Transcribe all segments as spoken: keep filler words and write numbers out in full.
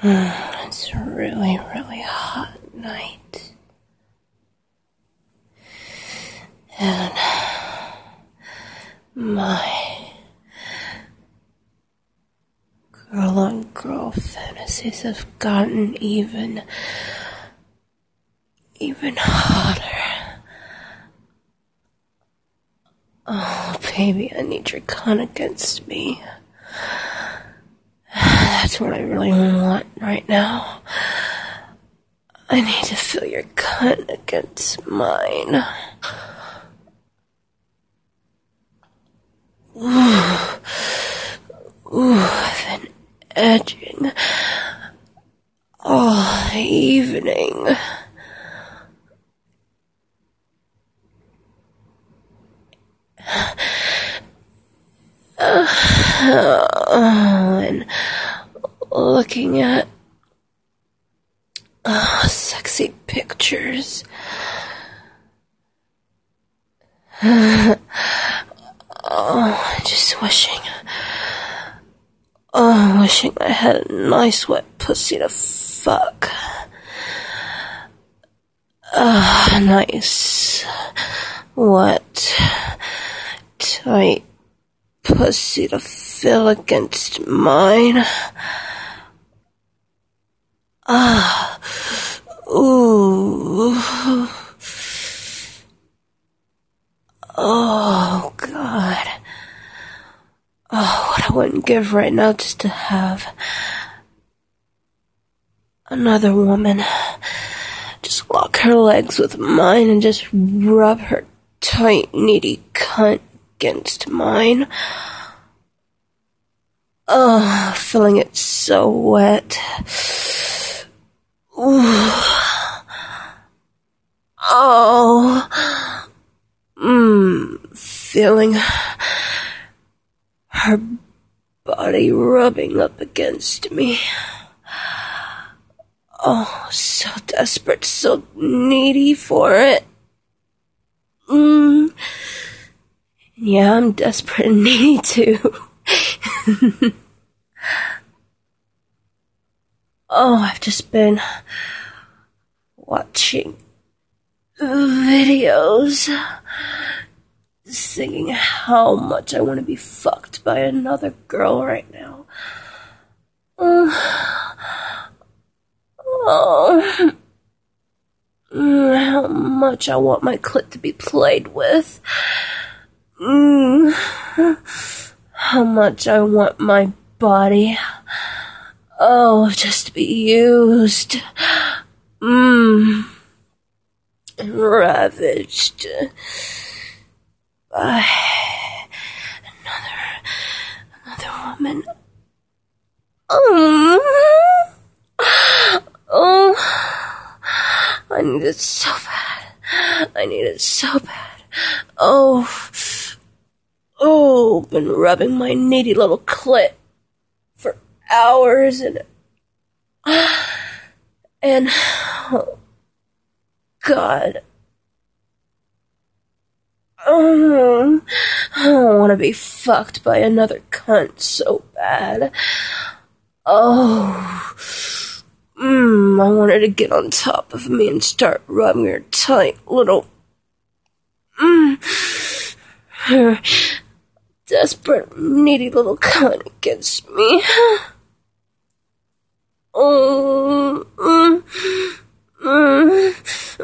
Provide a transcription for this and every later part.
It's a really, really hot night. And my girl-on-girl fantasies have gotten even, even hotter. Oh, baby, I need your gun against me. That's what I really want right now. I need to feel your gun against mine. Ooh, ooh, I've been edging all evening. Uh, and looking at uh, sexy pictures. Oh, just wishing. Oh, wishing I had a nice wet pussy to fuck. Ah, uh, nice wet, tight pussy to feel against mine. Ah, ooh. Oh, God. Oh, what I wouldn't give right now just to have another woman just lock her legs with mine and just rub her tight, needy cunt against mine. Oh, feeling it so wet. Ooh. Oh. Mmm. Feeling her body rubbing up against me. Oh, so desperate, so needy for it. Mmm. Yeah, I'm desperate and needy too. Oh, I've just been watching videos singing how much I want to be fucked by another girl right now. Uh, oh, mm, how much I want my clit to be played with. Mm, how much I want my body, oh, just to be used. Mmm. Ravaged by another, another woman. Oh, oh, I need it so bad. I need it so bad. Oh, oh, been rubbing my needy little clit for hours and, and, oh, God. Oh, I don't want to be fucked by another cunt so bad. Oh, mmm, I want her to get on top of me and start rubbing her tight little, mmm, her desperate, needy little cunt against me. Oh, mm, mm,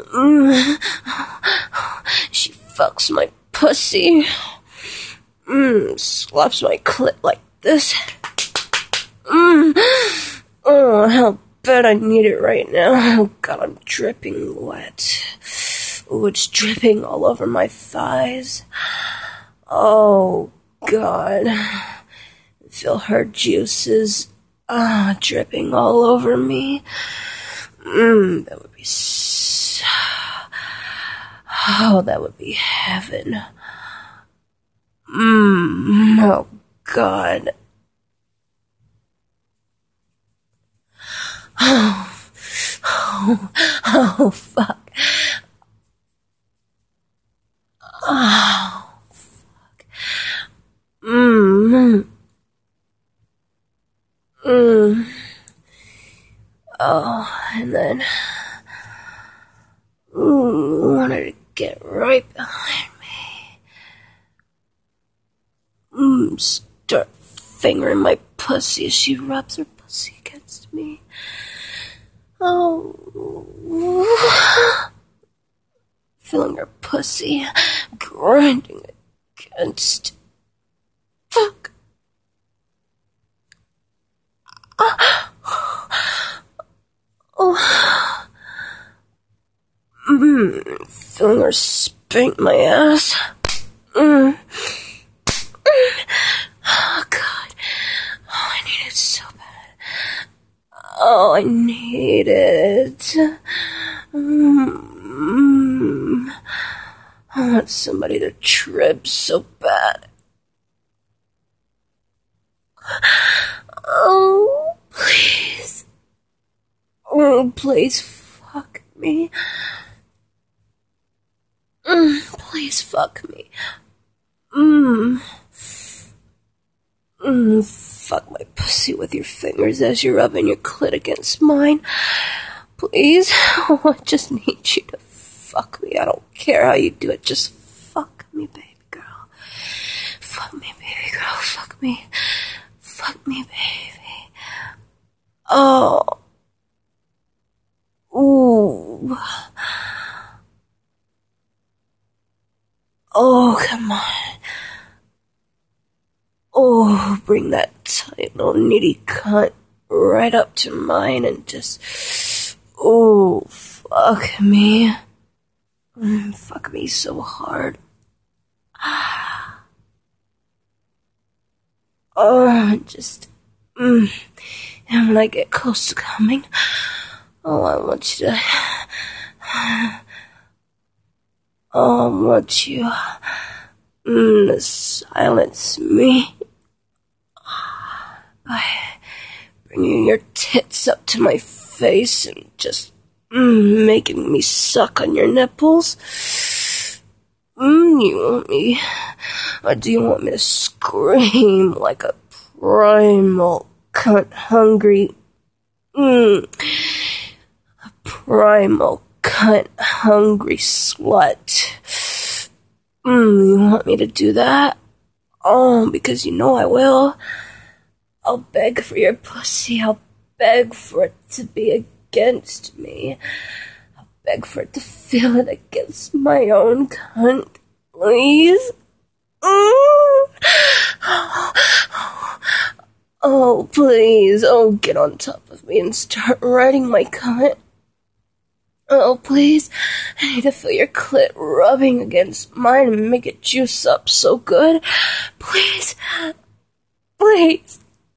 mm. She fucks my pussy. Mmm, slaps my clit like this. Mmm. Oh, how bad I need it right now. Oh, God, I'm dripping wet. Oh, it's dripping all over my thighs. Oh, God. Feel her juices, ah, dripping all over me. Mmm, that would be so... Oh, that would be heaven. Mmm, oh, God. Oh, oh, oh, fuck. Oh, fuck. Mmm. Mmm. Oh, and then ooh, wanted to get right behind me. Mmm, start fingering my pussy as she rubs her pussy against me. Oh, feeling her pussy grinding against. Fuck. Oh. Mm, feeling her spank my ass. Mm. Oh, God. Oh, I need it so bad. Oh, I need it. Mm. I want somebody to trip so bad. Oh, please. Oh, please fuck me. Mm, please fuck me. Mmm. Mmm, fuck my pussy with your fingers as you're rubbing your clit against mine. Please. Oh, I just need you to fuck me. I don't care how you do it. Just fuck me, baby girl. Fuck me, baby girl. Fuck me. Fuck me, baby. Oh. Ooh. Oh, come on. Oh, bring that tight little nitty cunt right up to mine and just, oh, fuck me. Mm, fuck me so hard. Oh, just, mm. And when I get close to coming, oh, I want you to, oh, I want you mm, to silence me by bringing your tits up to my face and just mm, making me suck on your nipples. Mm, you want me, or do you want me to scream like a primal cunt hungry, mm, a primal cunt hungry slut? Mm, you want me to do that? Oh, because you know I will. I'll beg for your pussy. I'll beg for it to be against me. I'll beg for it to feel it against my own cunt. Please? Mm. Oh, please. Oh, get on top of me and start riding my cunt. Oh, please. I need to feel your clit rubbing against mine and make it juice up so good. Please. Please.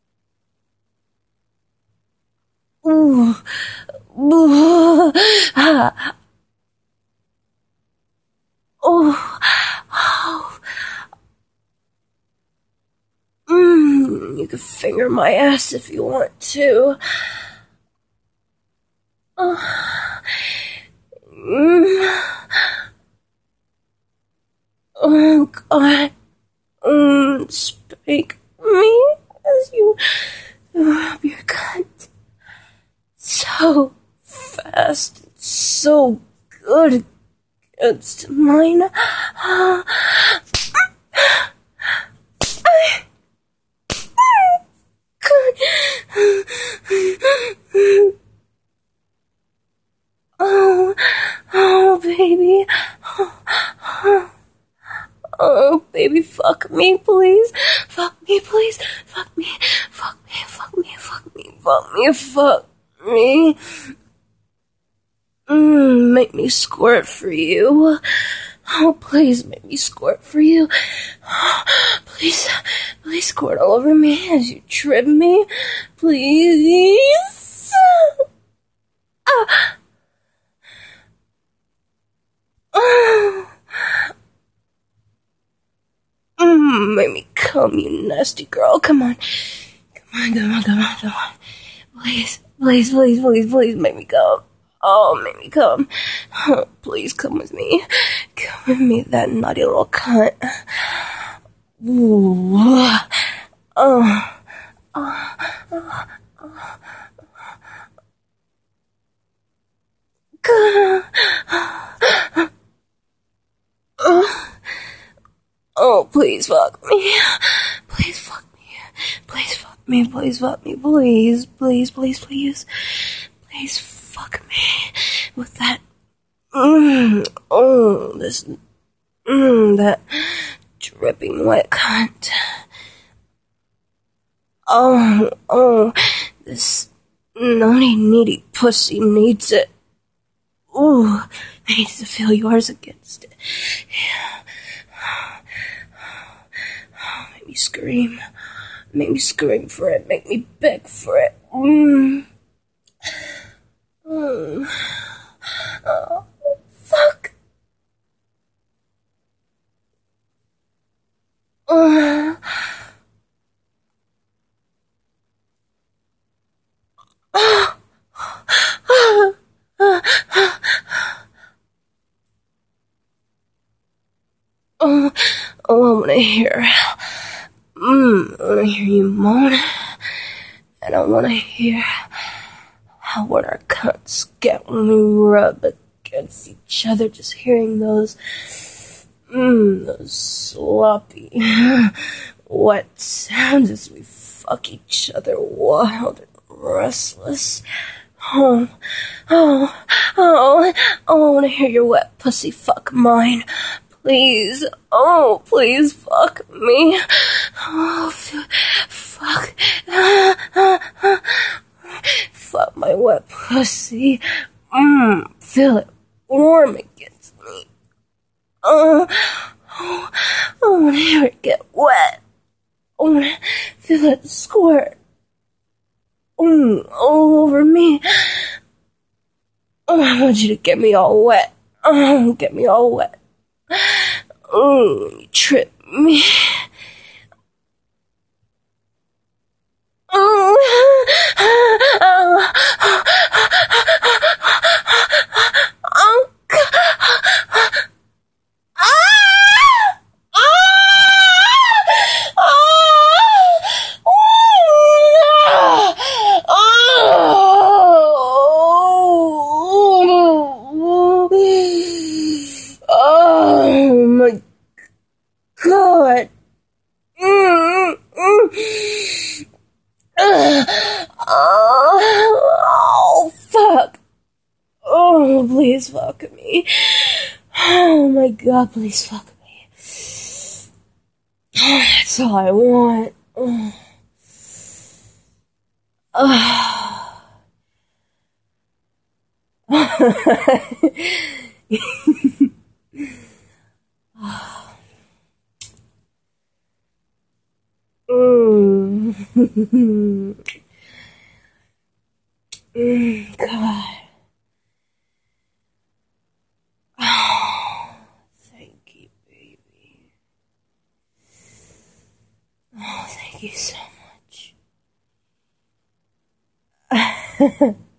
Ooh. Ooh. Ah. Oh. Oh. Mmm. You can finger my ass if you want to. Oh. Mm. Oh, God. Mm. Spank me as you rub your cunt. So fast, so good against mine. Oh, oh, baby. Oh, baby, fuck me, please. Fuck me, please. Fuck me. Fuck me, fuck me, fuck me, fuck me, fuck me. Mm, make me squirt for you. Oh, please make me squirt for you. Please, please squirt all over me as you trip me. Please. Ah. Oh. Mm, make me come, you nasty girl. Come on. Come on, come on, come on, come on. Please, please, please, please, please make me come. Oh, make me come. Oh, please come with me. Come with me, that naughty little cunt. Ooh. Oh. Oh. Oh. Oh, please fuck me. Please fuck me. Please fuck me. Please fuck me. Please, please, please, please. Please fuck me with that. Mm, oh, this. Mm, that dripping wet cunt. Oh, oh, this naughty, needy pussy needs it. Ooh, needs to feel yours against it. Yeah. Make me scream. Make me scream for it. Make me beg for it. Mm. Mm. Oh, fuck. Uh. Oh, oh, I wanna hear. Mmm, I wanna hear you moan. And I wanna hear how what our cunts get when we rub against each other. Just hearing those, mmm, those sloppy, wet sounds as we fuck each other wild and restless. Oh, oh, oh, oh, I wanna hear your wet pussy fuck mine. Please, oh, please fuck me. Oh, f- fuck. Fuck my wet pussy. Mmm, feel it warm against me. Oh, oh, I wanna hear it get wet. I wanna feel it squirt. Mm, all over me. Oh, I want you to get me all wet. Oh, get me all wet. Oh, you trip me. Oh, oh, oh, oh my God. Mm, mm. Uh, oh, fuck. Oh, please fuck me. Oh my God, please fuck me. That's all I want. Oh. Mm. Mm, God. Oh, thank you, baby. Oh, thank you so much.